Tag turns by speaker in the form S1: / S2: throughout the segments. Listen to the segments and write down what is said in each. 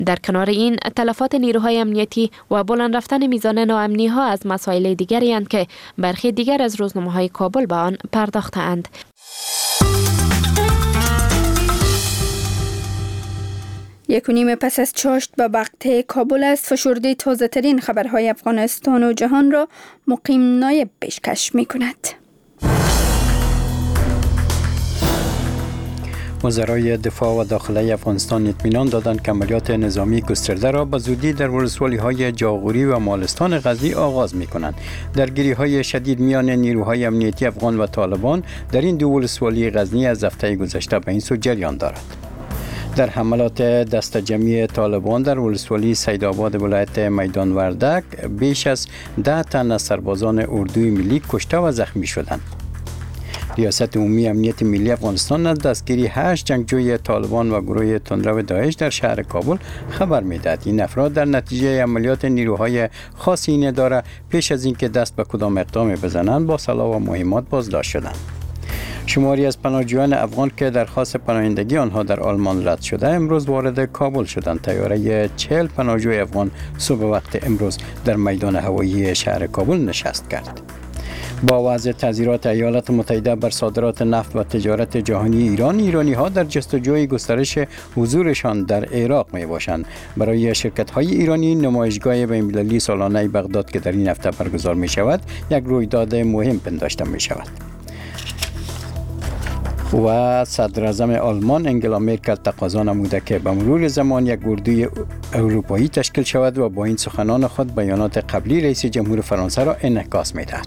S1: در کنار این، تلفات نیروهای امنیتی و بلند رفتن میزان ناامنی ها از مسائل دیگری اند که برخی دیگر از روزنامه‌های کابل به آن پرداختند.
S2: یک و نیم پس از چاشت به وقت کابل است، فشرده تازه ترین خبرهای افغانستان و جهان را مقیم نایب پیشکش می کند.
S3: وزرای دفاع و داخلی افغانستان اطمینان دادند که عملیات نظامی گسترده را به زودی در ولسوالی‌های جاغوری و مالستان غزنی آغاز می‌کنند. درگیری‌های شدید میان نیروهای امنیتی افغان و طالبان در این دو ولسوالی غزنی از هفته گذشته به این سو جریان دارد. در حملات دست جمعی طالبان در ولسوالی سیدآباد ولایت میدان وردک بیش از 10 تن از سربازان اردوی ملی کشته و زخمی شدند. ریاست عمومی امنیت ملی افغانستان از دستگیری 8 جنگجوی طالبان و گروه تندرو داعش در شهر کابل خبر می‌دهد. این افراد در نتیجه عملیات نیروهای خاص این اداره پیش از اینکه دست به کدام اقدام بزنند با سلاح و مهمات بازداشت شدند. شماری از پناهجویان افغان که درخواست پناهندگی آنها در آلمان رد شده امروز وارد کابل شدند. طیاره 40 پناهجوی افغان صبح وقت امروز در میدان هوایی شهر کابل نشست کرد. با وضع تعزیرات ایالات متحده بر صادرات نفت و تجارت جهانی ایرانی ها در جستجوی گسترش حضورشان در عراق می باشند. برای شرکت های ایرانی نمایشگاه بین‌المللی سالانه بغداد که در این هفته برگزار می شود یک رویداد مهم پنداشته می شود. و صدر اعظم آلمان انگلا مرکل تقاضا نموده که به مرور زمان یک اردوی اروپایی تشکیل شود و با این سخنان خود بیانات قبلی رئیس جمهور فرانسه را انعکاس می‌دهد.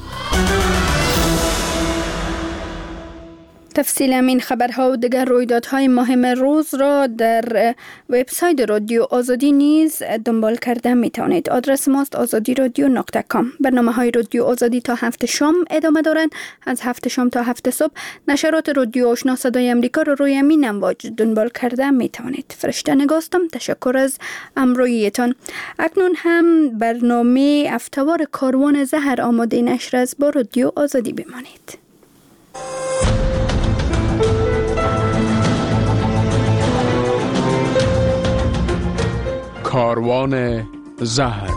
S2: تفصیل این خبرها و دیگر رویدادهای مهم روز را در وبسایت رادیو آزادی نیز دنبال کرده می توانید. آدرس ماست azadiradio.com. برنامه‌های رادیو آزادی تا 7 شام ادامه دارند. از 7 شام تا 7 صبح نشرات رادیو آشنا صدای امریکا را روی امین امواج دنبال کرده می توانید. فرشته نگاستم. تشکر از همراهیتان. اکنون هم برنامه هفته‌وار کاروان زهر آماده نشر است. با رادیو آزادی بمانید.
S4: کاروان زهر.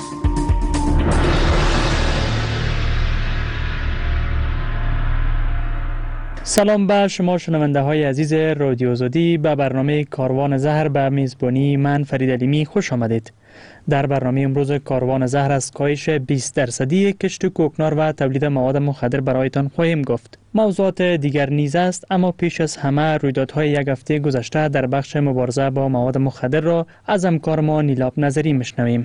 S5: سلام به شما شنونده های عزیز رادیو آزادی. به برنامه کاروان زهر به میزبانی من فرید علیمی خوش آمدید. در برنامه امروز کاروان زهر از کاهش 20% کشت کوکنار و تولید مواد مخدر برایتان خواهیم گفت. موضوعات دیگر نیز است، اما پیش از همه رویدادهای یک هفته گذشته در بخش مبارزه با مواد مخدر را از همکار ما نیلاب نظری میشنویم.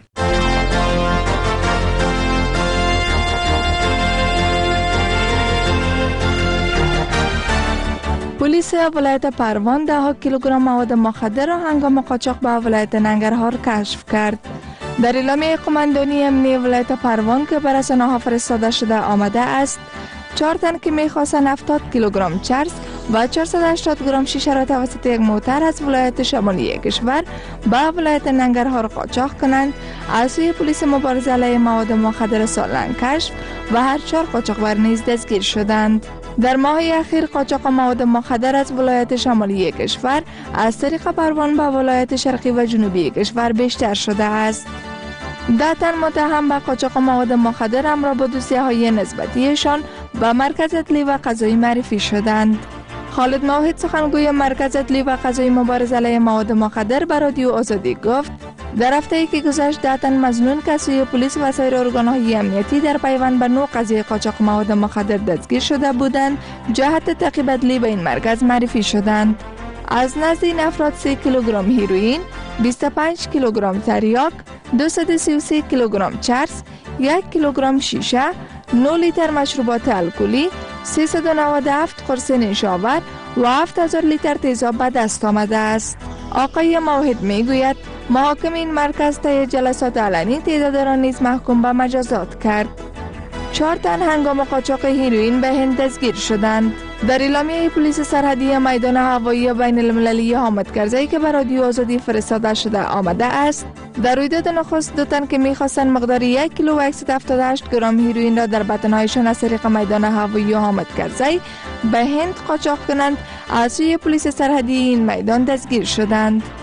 S6: پلیس ولایت پروان 10 کیلوگرم مواد مخدر را هنگام قاچاق به ولایت ننگرهار کشف کرد. در اعلامیه قماندانی امنیتی ولایت پروان که بر رسانه‌ها فرستاده شده آمده است، 4 تن که می‌خواستند 70 کیلوگرم چرس و 480 گرم شیشه را توسط یک موتر از ولایت شمالی کشور به ولایت ننگرهار قاچاق کنند، از سوی پلیس مبارزه علیه مواد مخدر سالنگ کشف و هر 4 قاچاقبر نیز دستگیر شدند. در ماه اخیر قاچاق مواد مخدر از ولایت شمالی کشور از طریق پروان به ولایت شرقی و جنوبی کشور بیشتر شده است. 10 تن متهم به قاچاق مواد مخدر همراه با دوسیه‌های نسبتیشان به مرکز اطلاعی و قضایی معرفی شدند. خالد موحد سخنگوی مرکز اطلاعی و قضایی مبارزه علیه مواد مخدر به رادیو آزادی گفت در هفته‌ای که گذشت 10 تن مظنون که سوی پلیس و سایر ارگان‌های امنیتی در پیوند به نوع قضیه قاچاق مواد مخدر دستگیر شده بودند، جهت تعقیب ادلی به این مرکز معرفی شدند. از نزد این افراد 3 کیلوگرم هیروئین، 25 کیلوگرم تریاک، 233 کیلوگرم چرس، 1 کیلوگرم شیشه، 9 لیتر مشروبات الکلی، 397 قرص نیشابور و 7000 لیتر تیزاب به دست آمده است. آقای موحد میگوید محاکم این مرکز طی جلسات علنی تعداد را نیز محکوم به مجازات کرد. 4 تن هنگام قاچاق هیروئین به هند دستگیر شدند. در اعلامیه پلیس سرحدی میدان هوایی بین المللی حامد کرزی که به رادیو آزادی فرستاده شده آمده است، در رویداد نخست 2 تن که می‌خواستند مقدار 1 کیلو و 178 گرم هیروئین را در بطن‌هایشان از طریق میدان هوایی حامد کرزی به هند قاچاق کنند، از سوی پلیس سرحدی این میدان دستگیر شدند.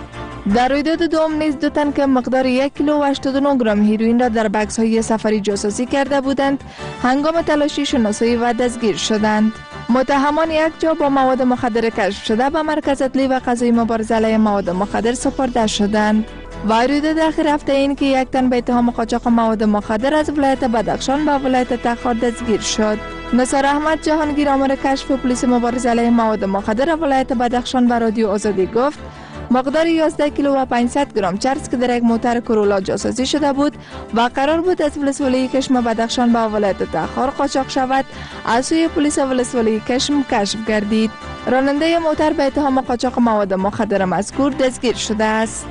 S6: در رویداد دوم نیز 2 تن که مقدار 1 کیلو و 89 گرم هیروئین را در بکس های سفری جاسوسی کرده بودند هنگام تلاشی شناسایی و دستگیر شدند. متهمان یک جا با مواد مخدر کشف شده به مرکز عدلی و قضایی مبارزه علیه مواد مخدر سپرده شدند. و رویداد اخیر هفته این که 1 تن به اتهام قاچاق مواد مخدر از ولایت بدخشان به ولایت تخار دستگیر شد. نثار احمد جهانگیر آمر کشف پلیس مبارزه علیه مواد مخدر ولایت بدخشان به رادیو آزادی گفت مقدار 11 کیلو و 500 گرم چرس که در یک موتر کورولا جاسازی شده بود و قرار بود از ولسوالی کشم بدخشان به ولایت تخار قاچاق شود از سوی پلیس ولسوالی کشم کشف گردید. راننده موتر به اتهام قاچاق مواد مخدر مذکور دستگیر شده است.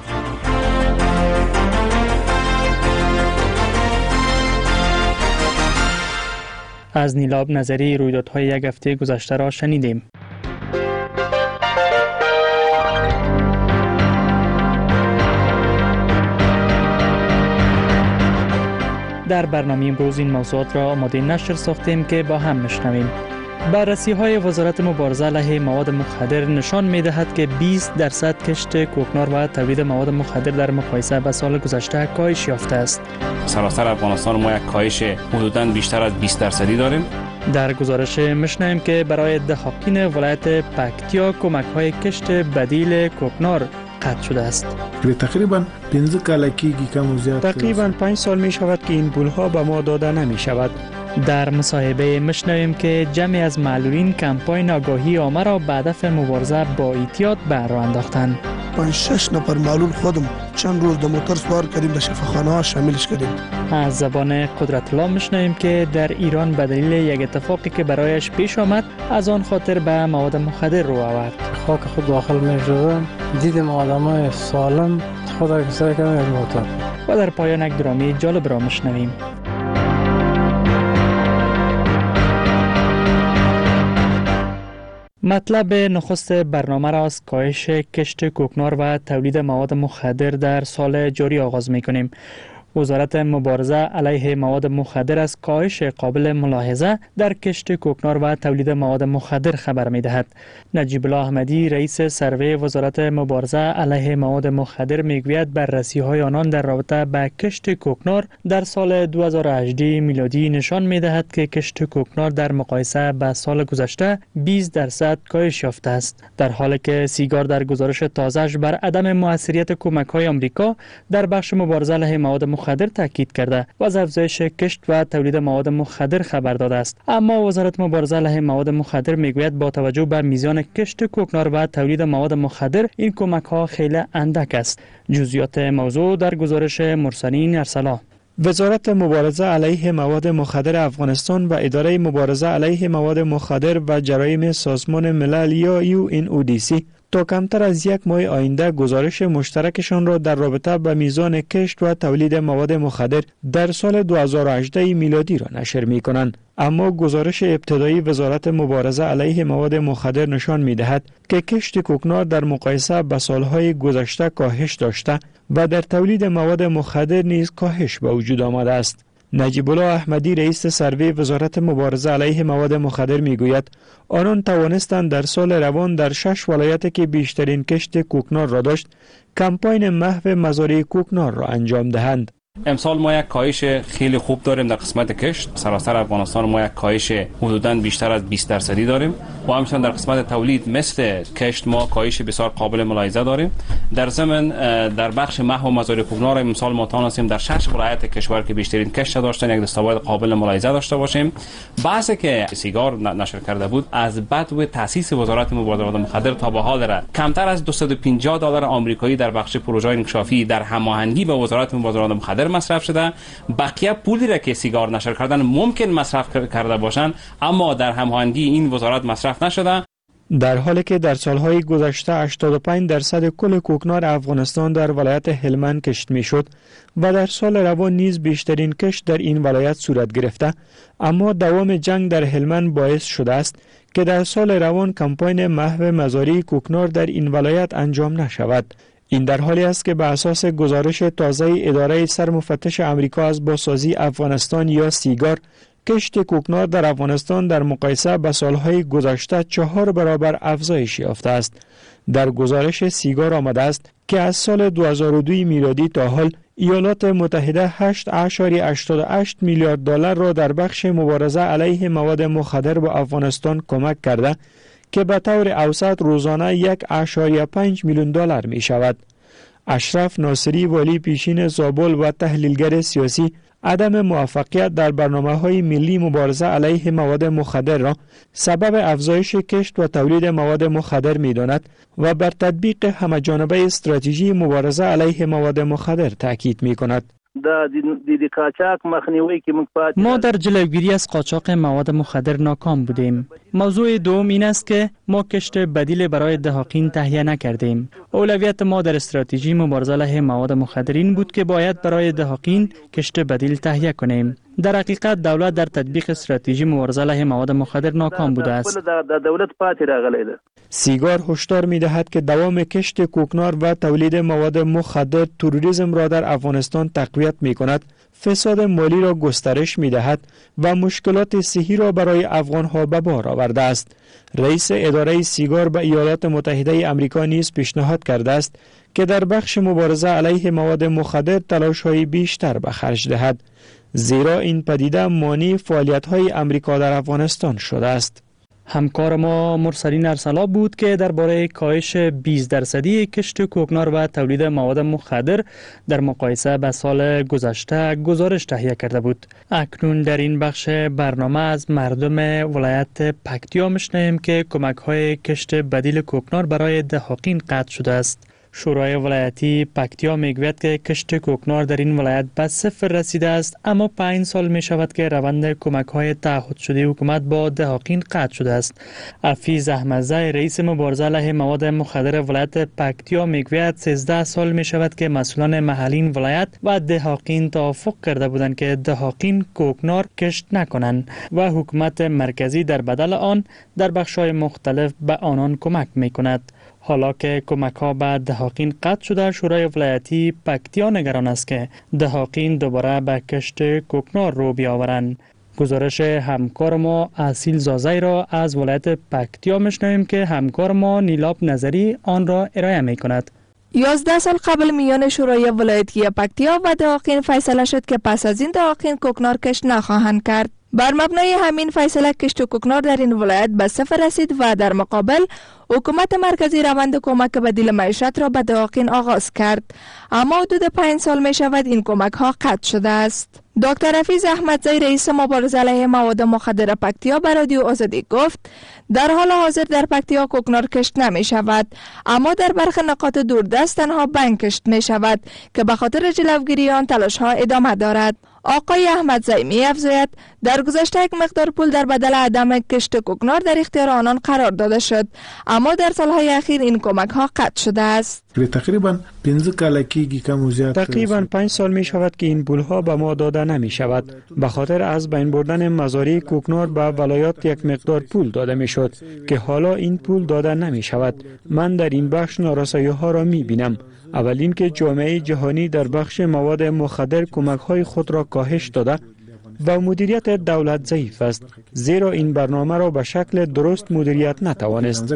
S5: از نیلاب نظری رویدادهای یک هفته گذشته را شنیدیم. در برنامه امروز این موضوعات را آماده نشر ساختیم که با هم میشنویم. بررسی‌های وزارت مبارزه علیه مواد مخدر نشان می‌دهد که 20% کشت کوکنار و تولید مواد مخدر در مقایسه با سال گذشته کاهش یافته است.
S7: سراسر افغانستان ما یک کاهش حدوداً بیشتر از 20% داریم.
S5: در گزارش می‌شنویم که برای دهقان ولایت پکتیا کمک‌های کشت بدیل کوکنار قطع شده است.
S8: تقریباً 15 کالکیگی کم و زیاد.
S5: تقریباً 5 سال می شود که این پول‌ها به ما داده نمی شود. در مصاحبه میشنویم که جمعی از معلولین کمپاین آگاهی عامه را به هدف مبارزه با اعتیاد به راه انداختند.
S9: 5-6 نفر معلول خودم چند روز در موتور سوار کردیم، در شفاخانه ها شاملش کردیم.
S5: از زبان قدرت الله میشنویم که در ایران به دلیل یک اتفاقی که برایش پیش آمد از آن خاطر به مواد مخدر رو آورد.
S10: خاک خود داخل می‌شدم، دیدم آدمای سالم خود را کسایی کردن یک موتور.
S5: و در پایان یک درامی جالب را میشنویم. مطلب نخست برنامه را از کاهش کشت کوکنار و تولید مواد مخدر در سال جاری آغاز می‌کنیم. وزارت مبارزه علیه مواد مخدر از کاهش قابل ملاحظه در کشت کوکنار و تولید مواد مخدر خبر می‌دهد. نجیب الله احمدی رئیس سروی وزارت مبارزه علیه مواد مخدر میگوید بررسی‌های آنان در رابطه با کشت کوکنار در سال 2018 میلادی نشان می‌دهد که کشت کوکنار در مقایسه با سال گذشته 20% کاهش یافته است، در حالی که سیگار در گزارش تازه‌اش بر عدم موثریت کمک‌های آمریکا در بخش مبارزه علیه مواد مخدر تاکید کرده و از افزایش کشت و تولید مواد مخدر خبر داده است. اما وزارت مبارزه علیه مواد مخدر میگوید با توجه به میزان کشت کوکنار و تولید مواد مخدر این کمک ها خیلی اندک است. جزئیات موضوع در گزارش مرسلین ارسلا. وزارت مبارزه علیه مواد مخدر افغانستان و اداره مبارزه علیه مواد مخدر و جرایم سازمان ملل یا UNODC تا کمتر از یک ماه آینده گزارش مشترکشان را در رابطه به میزان کشت و تولید مواد مخدر در سال 2018 میلادی را نشر می کنند. اما گزارش ابتدایی وزارت مبارزه علیه مواد مخدر نشان می دهد که کشت کوکنار در مقایسه با سالهای گذشته کاهش داشته و در تولید مواد مخدر نیز کاهش به وجود آمده است. نجیب الله احمدی رئیس سروی وزارت مبارزه علیه مواد مخدر میگوید آنان توانستند در سال روان در 6 ولایت که بیشترین کشت کوکنار را داشت کمپاین محو مزارع کوکنار را انجام دهند.
S7: امسال ما یک کاهش خیلی خوب داریم در قسمت کشت. سراسر افغانستان ما یک کاهش حدوداً بیشتر از 20% داریم و همچنین در قسمت تولید مثل کشت ما کاهش بسیار قابل ملاحظه داریم. در ضمن در بخش محو مزارع کوکنار امسال ما توانستیم در 6 ولایت کشور که بیشترین کشت داشتن یک دستاورد قابل ملاحظه داشته باشیم. بحثی که سیگار نشر کرده بود از بدو تاسیس وزارت مبارزه با مواد مخدر تا به حال را کمتر از $250 آمریکایی در بخش پروژه انکشافی در هماهنگی با وزارت مبارزه با مواد مخدر مصرف شده. بقیه پولی را که سیگار نشر کردن ممکن مصرف کرده باشند اما در هماهنگی این وزارت مصرف نشده.
S5: در حالی که در سالهای گذشته 85% کل کوکنار افغانستان در ولایت هلمند کشت میشد و در سال روان نیز بیشترین کشت در این ولایت صورت گرفته، اما دوام جنگ در هلمند باعث شده است که در سال روان کمپاین محو مزارع کوکنار در این ولایت انجام نشود. این در حالی است که به اساس گزارش تازه اداره سرمفتش آمریکا از بازسازی افغانستان یا سیگار کشت کوکنار در افغانستان در مقایسه با سالهای گذشته 4 برابر افزایش یافته است. در گزارش سیگار آمده است که از سال 2002 میلادی تا حال ایالات متحده 8.88 میلیارد دلار را در بخش مبارزه علیه مواد مخدر به افغانستان کمک کرده که به طور اوسط روزانه 1.5 میلیون دلار می شود. اشرف ناصری، والی پیشین زابل و تحلیلگر سیاسی، عدم موفقیت در برنامه‌های ملی مبارزه علیه مواد مخدر را سبب افزایش کشت و تولید مواد مخدر می‌داند و بر تطبیق همه‌جانبه استراتژی مبارزه علیه مواد مخدر تاکید می‌کند. ما در جلوگیری از قاچاق مواد مخدر ناکام بودیم. موضوع دوم این است که ما کشت بدیل برای دهاقین تهیه نکردیم. اولویت ما در استراتژی مبارزه علیه مواد مخدر این بود که باید برای دهاقین کشت بدیل تهیه کنیم. در حقیقت دولت در تطبیق استراتژی مبارزه علیه مواد مخدر ناکام بوده است. سیگار هشدار می‌دهد که دوام کشت کوکنار و تولید مواد مخدر تروریسم را در افغانستان تقویت می‌کند، فساد مالی را گسترش می‌دهد و مشکلات صحی را برای افغان‌ها به بار آورده است. رئیس اداره سیگار به ایالات متحده آمریکا نیز پیشنهاد کرده است که در بخش مبارزه علیه مواد مخدر تلاش‌های بیشتر به خرج دهد، زیرا این پدیده مانع فعالیت‌های آمریکا در افغانستان شده است. همکار ما مرسلین ارسلا بود که درباره کاهش 20% کشت کوکنار و تولید مواد مخدر در مقایسه با سال گذشته گزارش تهیه کرده بود. اکنون در این بخش برنامه از مردم ولایت پکتیا میشنویم که کمک‌های کشت بدیل کوکنار برای دهاقین قطع شده است. شورای ولایتی پکتیا میگوید که کشت کوکنار در این ولایت به صفر رسیده است، اما 5 سال می شود که روند کمک‌های تعهد شده حکومت با دهاقین قطع شده است. حفیظ احمدزی، رئیس مبارزه علیه مواد مخدر ولایت پکتیا میگوید 13 سال می شود که مسئولان محلی ولایت و دهاقین توافق کرده بودند که دهاقین کوکنار کشت نکنند و حکومت مرکزی در بدل آن در بخش‌های مختلف به آنان کمک می‌کند. حالا که کمک‌ها به دهاقین قطع شده، شورای ولایتی پکتیا نگران است که دهاقین دوباره به کشت کوکنار رو بیاورند. گزارش همکار ما اصیل زازی را از ولایت پکتیا میشنویم که همکار ما نیلاب نظری آن را ارائه می‌کند.
S6: 11 سال قبل میان شورای ولایتی پکتیا و دهاقین فیصله شد که پس از این دهاقین کوکنار کشت نخواهند کرد. بر مبنای همین فیصله کشت کوکنار در این ولایت به صفر رسید و در مقابل حکومت مرکزی روند کمک بدیل معیشت را به دهاقین آغاز کرد، اما حدود 5 سال می شود این کمک ها قطع شده است. دکتر حفیظ احمدزی، رئیس مبارزه علیه مواد مخدر پکتیا، به رادیو آزادی گفت در حال حاضر در پکتیا کوکنار کشت نمی شود، اما در برخی نقاط دوردست تنها بنگ کشت می شود که به خاطر جلوگیری آن تلاش ها ادامه دارد. آقای احمدزی می افزاید در گذشته یک مقدار پول در بدل عدم کشت کوکنار در اختیار آنان قرار داده شد، اما در سالهای اخیر این کمک ها قطع شده است.
S5: تقریبا 5 سال می شود که این پول ها به ما داده نمی شود. به خاطر از بین بردن مزارع کوکنار به ولایات یک مقدار پول داده می شد که حالا این پول داده نمی شود. من در این بخش نارسایی ها را می بینم. اول این که جامعه جهانی در بخش مواد مخدر کمک‌های خود را کاهش داده و مدیریت دولت ضعیف است، زیرا این برنامه را به شکل درست مدیریت نتوانست.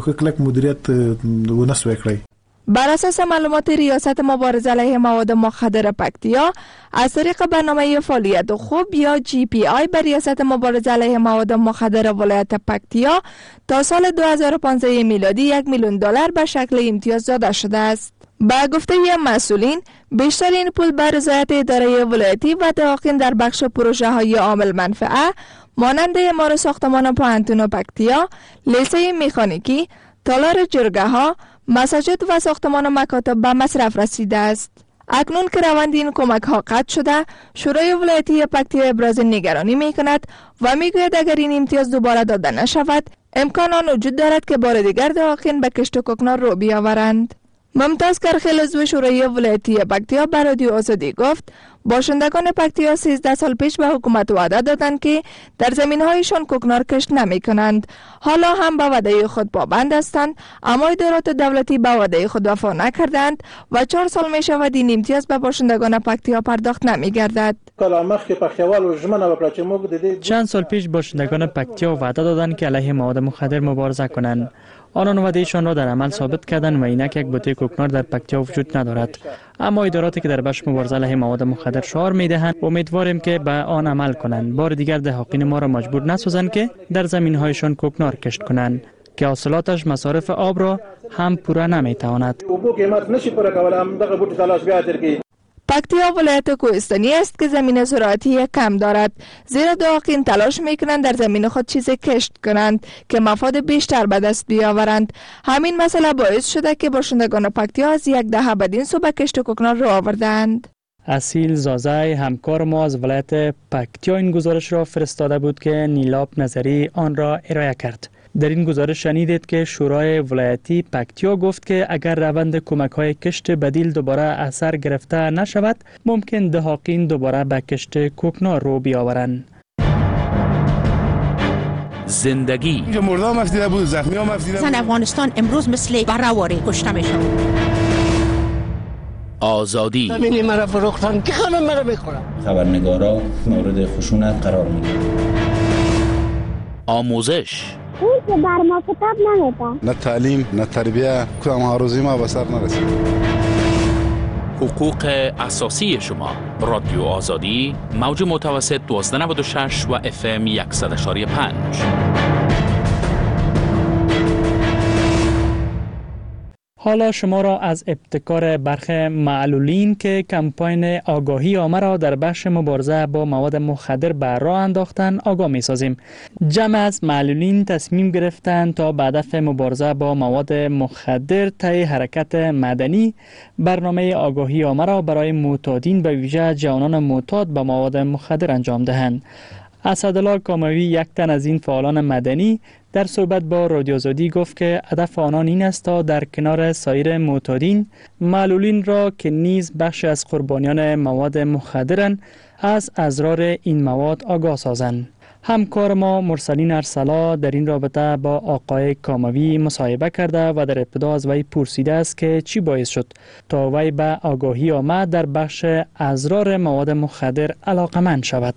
S6: بر اساس معلومات ریاست مبارزه علیه مواد مخدر پکتیا، از طریق برنامه فعالیت خوب یا GPI به ریاست مبارزه علیه مواد مخدر ولایت پکتیا تا سال 2015 میلادی 1 میلیون دلار به شکل امتیاز داده شده است. با گفته مسئولین، بیشتر این پول به رضایت اداره ولایتی و دهاقین در بخش پروژه های عامل منفعه مانند اعمار ساختمان پوهنتون پکتیا، لیسه مکانیکی، تالار جرگه ها، مساجد و ساختمان مکاتب به مصرف رسیده است. اکنون که روند این کمک ها قطع شده، شورای ولایتی پکتیا ابراز نگرانی می کند و می گوید اگر این امتیاز دوباره داده نشود، امکان آن وجود دارد که بار دیگر دهاقین به کشت کوکنار رو بیاورند. ممتاز کرخیل، عضو شورای ولایتی پکتیا، به رادیو آزادی گفت باشندگان پکتیا 13 سال پیش به حکومت وعده دادند که در زمین‌هایشان کوکنار کشت نمی‌کنند. حالا هم به وعده خود پابند هستند، اما ادارات دولتی به وعده خود وفا نکردند و 4 سال می‌شود این امتیاز به باشندگان پکتیا پرداخت نمی‌گردد.
S5: چند سال پیش باشندگان پکتیا وعده دادند که علیه مواد مخدر مبارزه کنند. آنان وعدهشان را در عمل ثابت کردند و اینک یک بوته کوکنار در پکتیا وجود ندارد. اما اداراتی که در بخش مبارزه علیه مواد مخدر شعار میدهند امیدواریم که به آن عمل کنند. بار دیگر دهقان ما را مجبور نسازند که در زمین‌هایشان کوکنار کشت کنند که حاصلاتش مصارف آب را هم پورا نمیتواند.
S6: پکتیا ولایت کوهستانی است که زمین زراعتی کم دارد، زیرا دهقان تلاش میکنند در زمین خود چیزی کشت کنند که مفاد بیشتر به دست بیاورند. همین مسئله باعث شده که باشندگان پکتیا از یک دهه بدین سو به کشت کوکنار رو آوردند.
S5: اصیل زازای همکار ما از ولایت پکتیا این گزارش را فرستاده بود که نیلاب نظری آن را ارائه کرد. در این گزارش شنیدید که شورای ولایتی پکتیا گفت که اگر روند کمک‌های کشت بدیل دوباره اثر گرفته نشود، ممکن دهقان دوباره به کشت کوکنار رو بیاورند.
S11: زندگی
S12: اینجا مرده هم افزیده بود، زخمی هم افزیده بود.
S13: زن افغانستان امروز مثل بره‌واره کشته میشن.
S11: آزادی
S14: ببینی مرا فروختن که خانم مرا بخورم.
S15: خبرنگارا مورد خشونت قرار میگیرن.
S11: آموزش
S16: اون که بر ما کتاب نمیده.
S12: نه تعلیم نه تربیه، کدام آرزوی ما به سر نرسید.
S11: حقوق اساسی شما. رادیو آزادی، موج متوسط 1296 و FM 100.5.
S5: حالا شما را از ابتکار برخی معلولین که کمپاین آگاهی عامه را در بخش مبارزه با مواد مخدر بر راه انداختند آگاه می سازیم. جمع از معلولین تصمیم گرفتند تا به هدف مبارزه با مواد مخدر طی حرکت مدنی برنامه آگاهی عامه را برای معتادین به ویژه جوانان معتاد به مواد مخدر انجام دهند. اسدالله کاموی، یک تن از این فعالان مدنی، در صحبت با رادیو آزادی گفت که هدف آنان این است تا در کنار سایر معتادین، معلولین را که نیز بخش از قربانیان مواد مخدرند از اضرار این مواد آگاه سازند. همکار ما مرسلین ارسلا در این رابطه با آقای کاموی مصاحبه کرده و در ابتدا از وی پرسیده است که چی باعث شد تا وی به آگاهی آمد در بخش اضرار مواد مخدر علاقمند شود.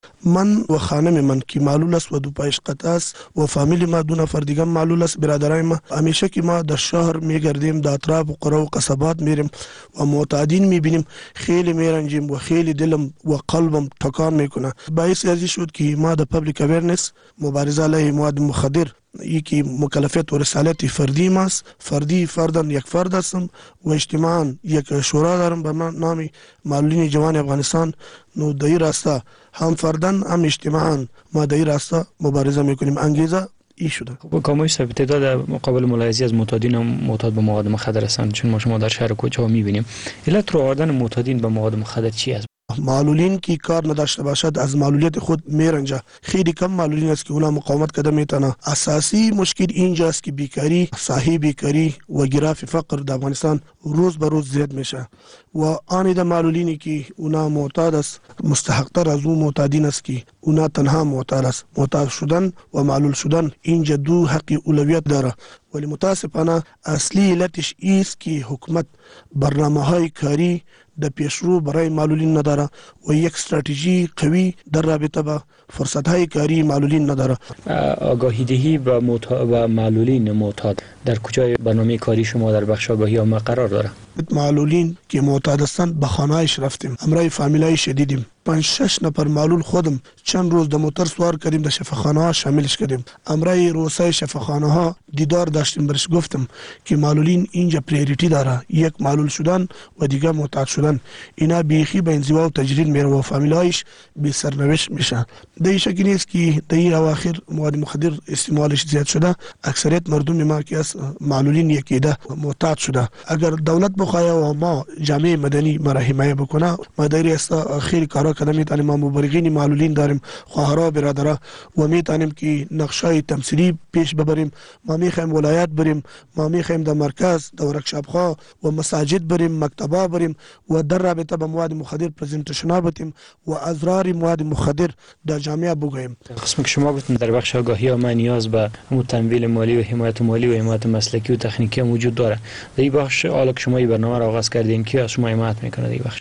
S9: من و خانم من که معلول است و دو پایش قطع است و فامیلی ما دو نفر دیگه معلول است، برادرای ما، همیشه که ما در شهر میگردیم، در اطراف و قرى و قصبات میریم و معتادین میبینیم، خیلی میرنجیم و خیلی دلم و قلبم تکان میکنه. باعث ازی شد که ما در پبلیک اویرنس، مبارزه علیه مواد مخدر، یکی مکلفیت و رسالت فردی ماست. فردن یک فرد هستم و اجتماعاً یک شورا دارم به نام معلولین جوان افغانستان. نو در این راسته هم فردن هم اجتماعاً ما در این راسته مبارزه میکنیم. انگیزه ای شده.
S17: کاموی صاحب، تعداد مقابل ملاحظی از معتادین و معتاد به مواد مخدر هستند، چون ما شما در شهر کوچه ها میبینیم. علت رو آوردن معتادین به مواد مخدر چی است؟
S9: معلولین که کار نداشته باشد از معلولیت خود میرنجه. خیلی کم معلولین است که اونا مقاومت کرده میتونه. اساسی مشکل اینجاست که بیکاری، صحیح بیکاری و گراف فقر در افغانستان روز به روز زیاد میشه و آن ده معلولینی که اونا معتاد است مستحق‌تر از اون معتادین است که اونا تنها معتاد است. معتاد شدن و معلول شدن اینجا دو حقی اولویت داره، ولی متاسفانه اصلی علتش ایست که حکومت برنامه‌های کاری در پیشرو برای معلولین نداره و یک استراتژی قوی در رابطه با فرصت‌های کاری معلولین نداره.
S17: آگاهی دهی و معلولین معتاد در کجای برنامه کاری شما در بخش آگاهی عامه قرار داره؟
S9: معلولین که معتاد هستند به خانه‌اش رفتیم، همراه فامیلای شدیدیم. 5-6 نفر معلول خودم چند روز در موتر سوار کردیم، در شفاخانه ها شاملش کردیم. همراه روسای شفاخانه ها دیدار داشتیم، برش گفتم که معلولین اینجا پریوریتی داره، یک معلول شدن و دیگه معتاد شدن. اینا بیخی به انزوا و تجرید میره و فامیلایش بی سرنوشت میشه. در این شکلی است که در این اواخر مواد مخدر استعمالش زیاد شده. اکثریت مردم ما که از معلولین یکیده معتاد شده. اگر دولت بخواه و ما جامعه مدنی ما را حمایت بکنه، ما در است خیلی کارا کردن. میتونیم ما مبارزین معلولین داریم، خواهرها برادرها، و میتونیم که نقشای تمثیلی پیش ببریم. ما میخوایم ولایت بریم، ما میخوایم در مرکز، در ورکشاپ ها و مساجد بریم، مکتبا بریم و در رابطه با مواد مخدر پرزنتیشن بدیم و اضرار مواد مخدر در جامعه بگوییم.
S17: قسمی که شما گفتید در بخش آگاهی عامه نیاز به تمویل مالی و حمایت مالی و حمایت مسلکی و تکنیکی موجود داره. در این بخش حالا که شما این برنامه را آغاز کردین کی از شما حمایت میکنه؟ در این بخش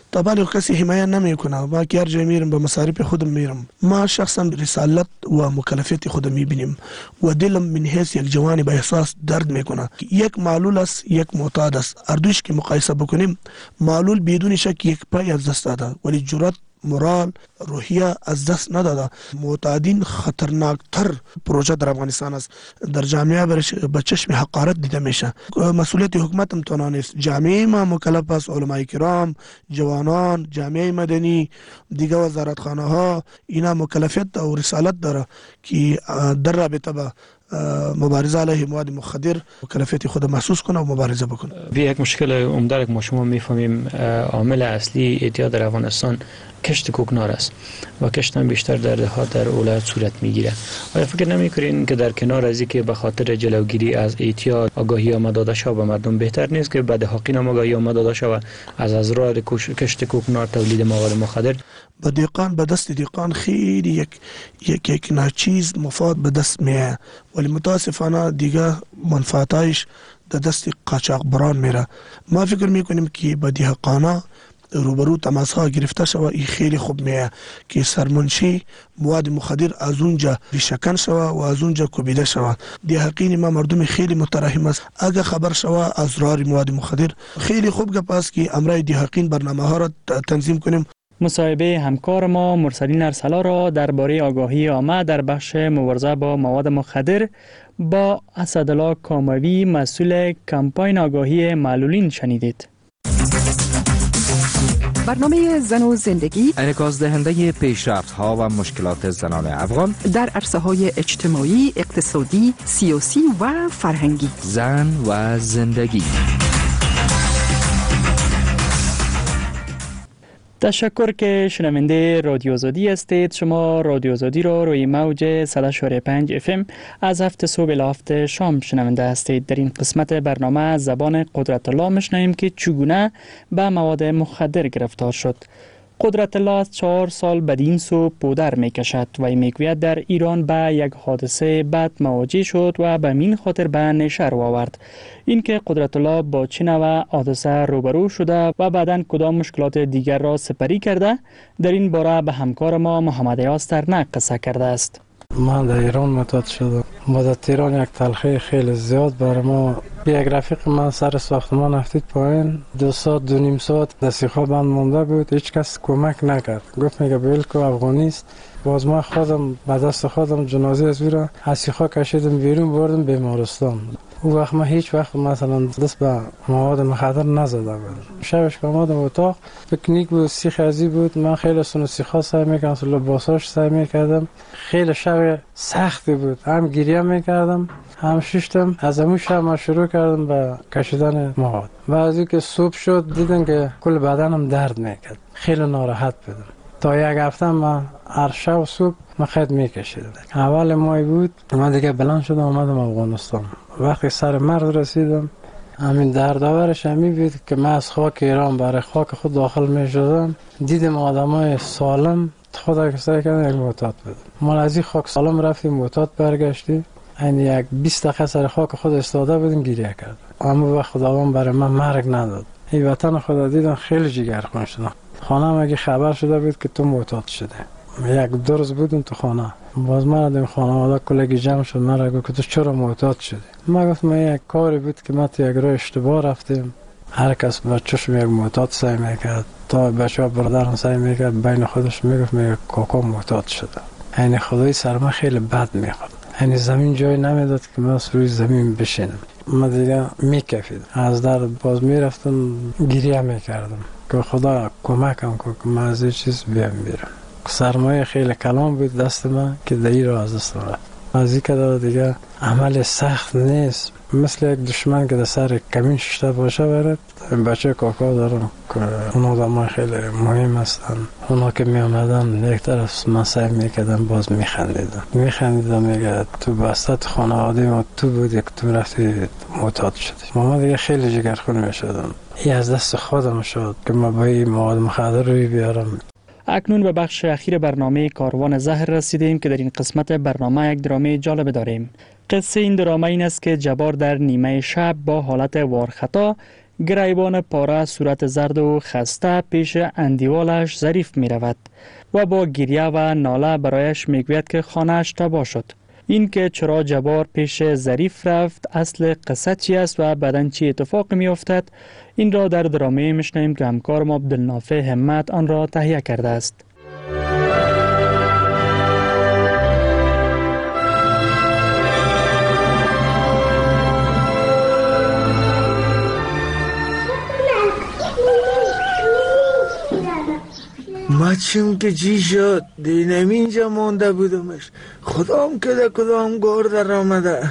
S9: تا ولی کسی حمایت نمیکنه. ما که هر جای میرم به مصارف خودم میرم. ما شخصا رسالت و مکلفیت خودم میبینیم و دلم من حیث یک جوانی به احساس درد میکنه. یک معلول است، یک معتاد است. اردوش که مقایسه بکنیم، معلول بدون شک یک پای از دست داده ولی جرأت، مورال، روحیه از دست نداده. معتادین خطرناکتر پروژه در افغانستان است. در جامعه به چشم حقارت دیده میشه. مسئولیت حکومت هم تنها نیست. جامعه ما مکلف است، علمای کرام، جوانان، جامعه مدنی، دیگه وزارتخانه ها، اینا مکلفیت و رسالت داره که در رابطه با مبارزه علیه مواد مخدر مکلفیت خود محسوس کنه و مبارزه بکنه.
S17: یک مشکل عمده که ما شما میفهمیم عامل اصلی اعتیاد در افغانستان کشت کوکنار است و کشت هم بیشتر در دهات در ولایت صورت میگیره. آیا فکر نمیکنین که در کنار از اینکه به خاطر جلوگیری از اعتیاد آگاهی آمد داده شود به مردم، بهتر نیست که به دهقان هم آگاهی آمد داده شود از اضرار کشت کوکنار، تولید مواد مخدر؟
S9: به دهقان، به دست دهقان خیلی یک ناچیز مفاد به دست میه ولی متاسفانه دیگه منفعتایش در دست قاچاقبران میره. ما فکر میکنیم که به دهقانا روبرو تماس ها گرفته شود. این خیلی خوب میه که سرمنشی مواد مخدر از اونجا ریشه‌کن شود و از اونجا کوبیده شود. دهقین ما مردم خیلی مترحم است. اگه خبر شود از ضرر مواد مخدر، خیلی خوب گپ است که امرای دهقین برنامه ها را تنظیم کنیم.
S5: مصاحبه همکار ما مرسلین ارسلا را درباره آگاهی عامه در بخش مبارزه با مواد مخدر با اسدالله کاموی، مسئول کمپاین آگاهی معلولین شنیدید.
S18: برنامه زن و زندگی
S19: انعکاس دهنده پیشرفت‌ها و مشکلات زنان افغان
S18: در عرصه‌های اجتماعی، اقتصادی، سیاسی و فرهنگی.
S19: زن و زندگی.
S5: تشکر که شنونده رادیو آزادی هستید. شما رادیو آزادی را روی موج 100.5 FM از هفت صبح الی هفت شام شنونده هستید. در این قسمت برنامه زبان قدرت الله میشنویم که چگونه به مواد مخدر گرفتار شد. قدرت الله از 4 سال بدین سو پودر میکشد و میگوید در ایران به یک حادثه بد مواجه شد و به این خاطر به نشر آورد. اینکه قدرت الله با چه نوع حادثه روبرو شده و بعداً کدام مشکلات دیگر را سپری کرده، در این باره به همکار ما محمد یاسترنک قصه کرده است.
S10: من در ایران معتاد شدم. مدت ایران یک تلخی خیلی زیاد برای ما. یک رفیق من سر ساختمان افتید پایین، 2 ساعت 2.5 ساعت دستیخواه بند مونده بود، هیچ کس کمک نکرد. گفت میگه بیلکو افغانی است. باز ما خودم به دست خودم جنازه از او را از سیخا کشیدم بیرون بردم بیمارستان. او وقت ما هیچ وقت مثلا دست به مواد مخدر نزده بودم. شبش که آمدم اتاق، پکنیک بود، سیخ ازی بود. من خیلی سونو سیخا سعی میکردم، لباساش سعی میکردم. خیلی شب سختی بود، هم گریه میکردم هم ششتم. از همون شب ما شروع کردم به کشیدن مواد. بعضی که صبح شد دیدم که کل بدنم درد میکرد، خیلی ناراحت بودم. تا یک هفته من هر شب صبح خط میکشیدم. اول ماه بود من دیگه بلند شدم اومدم افغانستان. وقتی سر مرز رسیدم، همین دردآورش همین بود که من از خاک ایران برای خاک خود داخل میشدم. دیدم آدمای سالم خدا که سعی کردن یک معتاد بود. ما از این خاک سالم رفتیم معتاد برگشتیم. این یک 20 دقیقه سر خاک خود استاده بودیم گریه کرد. اما وقت خداوند برای من مرگ نداد. این وطن خدا دیدم خیلی جگرخون شدم. خانم اگه خبر شده بود که تو معتاد شده، یک 2 روز بودم تو خانه. باز من دیدم خانواده کلگی جمع شد، من گفت که تو چرا معتاد شدی؟ من گفتم یک کاری بود که ما تو یک راه اشتباه رفتیم. هر کس بچه‌ش یک معتاد سعی میکرد، تا بچه‌ها برادرم سعی میکرد بین خودش میگفت میگه کاکا معتاد شده. این خدای سر من خیلی بد میخواد. این زمین جای نمیداد که من روی زمین بشینم. من دیگه میکفیدم، از در باز میرفتم گریه میکردم که خدا کمکم کنه که من از این چیز بیام بیرم. سرمایه خیلی کلام بود دست من که دایی را از دست رفت. از این که دیگه عمل سخت نیست، مثل یک دشمن که در سر کمین ششته باشه برد. بچه کاکا دارم که اون آدم خیلی مهم هستن. اونا که می آمدن یک طرف من سعی میکردم باز میخندیدم میگه تو بستت خانواده ما تو بودی که تو رفتی معتاد شدی. ما دیگه خیلی جگرخون میشدم. این از دست خودم شد که ما با این مواد مخدر روی بیارم.
S5: اکنون به بخش اخیر برنامه کاروان زهر رسیدیم که در این قسمت برنامه یک درامه جالب داریم. قصه این درامه این است که جبار در نیمه شب با حالت وارخطا گریبان پاره، صورت زرد و خسته پیش اندیوالش ظریف می رود و با گریه و ناله برایش می گوید که خانهش تباه شد. این که چرا جبار پیش ظریف رفت، اصل قصه چی است و بعداً چی اتفاق می افتد، این را در درامه میشنویم که همکار ما عبدالنافع همت آن را تهیه کرده است.
S8: مچم که چی شد دینم اینجا مانده بودمش، خدام کده کدام گور در آمده.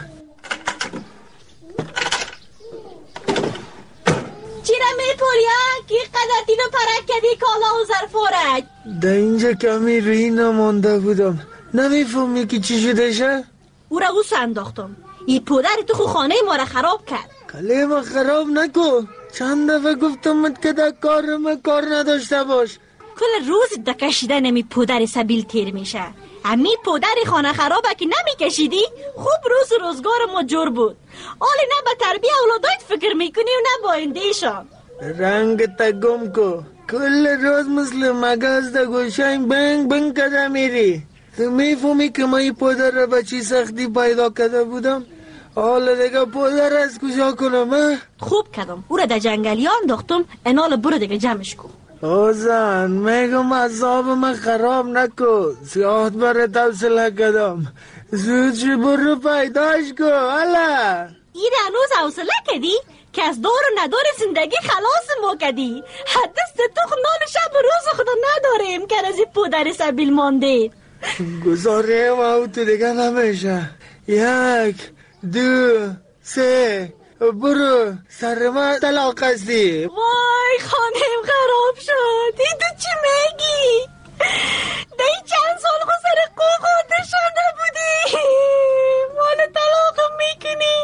S20: چیره میپوریا که قدر دینو پرک کدی کالا و ظرفارک
S8: در اینجا کمی روی نمانده بودم، نمیفهمی که چی شده شه؟
S20: او را انداختم. این پدر تو خو خانه ما را خراب کرد.
S8: کلمه خراب نکن، چند دفعه گفتم که در کار نداشته باش.
S20: کل روز دکشیده نمی پدر سبیل تیر میشه. امی پدر خانه خرابه که نمیکشیدی خوب روزگار ما جور بود. آلی نه به تربیه اولادایت فکر میکنی و نه با ایندیشان.
S8: رنگ تا گم کو، کل روز مثل مگاز دا گوشاین بنگ کده میری. تو میفهمی که ما ای پدر را به چی سختی پیدا کده بودم؟ حالا دیگه پدر از کجا کنم؟
S20: خوب کدم، او را در جنگلی انداختم، انال برو دیگه جمعش کن.
S8: اوزن میگم عذاب من خراب نکن، سیاحت برای توصله کدم، زودش برو پیداش کن. حالا
S20: این هنوز حوصله کدی که از دور و ندار زندگی خلاص ما کدی. حدست تو نان شب و روز خدا نداریم که از این پدر سبیل مانده.
S8: گذاره و تو دیگه نمیشه. 1 2 3 برو سر من طلاق هستی.
S20: وای خانم خراب شد. این تو چی میگی؟ این چند سال خود سر قوقات شده بودی مال طلاقم میکنی.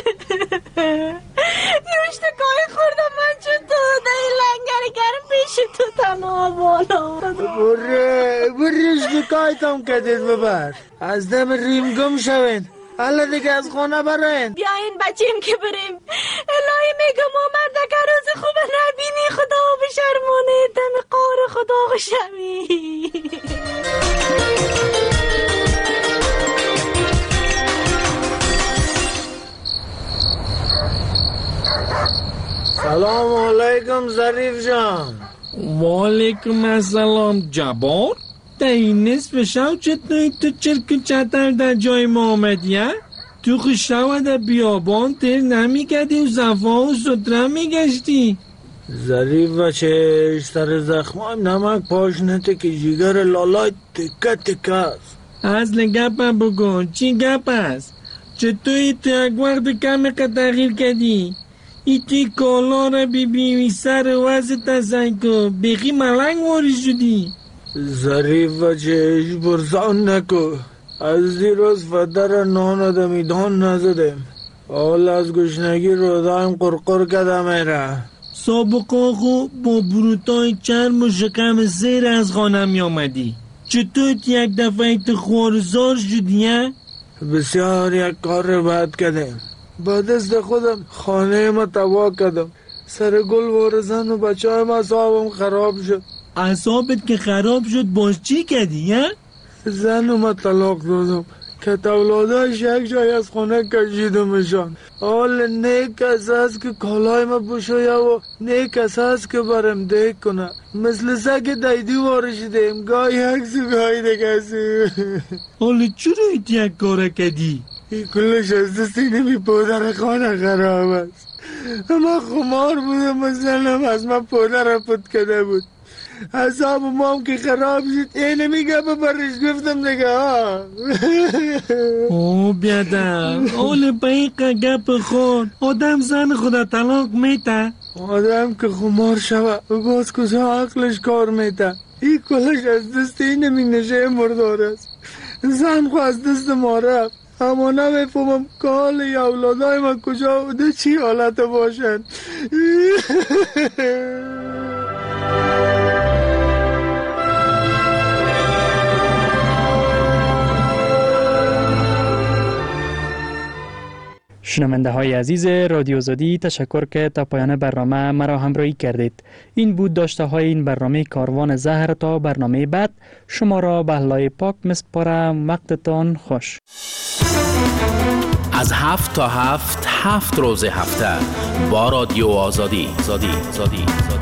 S20: یوشتکای خوردم من چطور این لنگر گرم پیش تو تنها بالا.
S8: برو اشتکایتم کدید ببر، از دم ریم گم شوین. حالا دیگه از خونه براین.
S20: بیاین بچیم که بریم. الهی میگم آمد که روز خوب نبینی خدا بشرمونه دم قار خدا خوشمی.
S8: سلام علیکم ظریف جان.
S21: و علیکم السلام جبار. در این نصف شب چطوری تو چرک و چطر در جای ما آمدی ها؟ تو خوشتاو در بیابان تیر نمیکردی و صفا و ستره میگشتی.
S8: ظریف بچه سر زخمایم نمک پاش نته که جیگر لالای تکه تکه است.
S21: اصل گپم بگو چی گپ است؟ چطوری تو یک وقت کم تغییر کردی؟ ای توی کالا را ببینی سر وزت تسنکو بخی ملنگ واری شدی.
S8: ظریف بچه برزان نکو، از دیروز فدر نان دمیدان نزدیم، حال از گشنگی رو دایم قرقر کده میره.
S21: سابقا خو با بروتای چرم و شکم زیر از خانه می آمدی، چطور یک دفعه تو خوارزار شدی ها؟
S8: بسیار یک کار بد کردیم، با دست خودم خانه ما تباه کردم، سر گل وارزن و بچه های ما صاحبم خراب شد.
S21: اعصابت که خراب شد باز چی کردی ها؟
S8: زن و ما طلاق دادم که اولاداش یک جای از خونه کشیدمشان. حال نیک کس هست که کالای ما بشویه و نیک کس هست که برم دیک کنه، مثل سگ دیدی وارشیدیم، گاهی یک سو گاهی دکسی.
S21: حال چرا ایت یک کاره کردی؟
S8: این کلش از دستی نمی پدر خانه خراب است. ما خمار بودم و زنم از من پدر پد کده بود، حساب مام که خراب شد اینه میگه ببرش گفتم دیگه ها.
S21: او بیادم اول بایقه گپ خود آدم زن خدا طلاق میته؟
S8: آدم که خمار شوه باز کجا عقلش کار میته. این کلش از دست اینه می نشه مردار است. زن خو از دست ما رفت، اما نمیفهمم که حال اولادای من کجا بوده چی حالت باشن.
S5: شنونده های عزیز رادیو آزادی، تشکر که تا پایان برنامه مرا همراهی کردید. این بود داشته های این برنامه کاروان زهر. تا برنامه بعد شما را به الله پاک مسپارم. وقتتان خوش.
S11: از 7 تا 7 روز هفته با رادیو آزادی.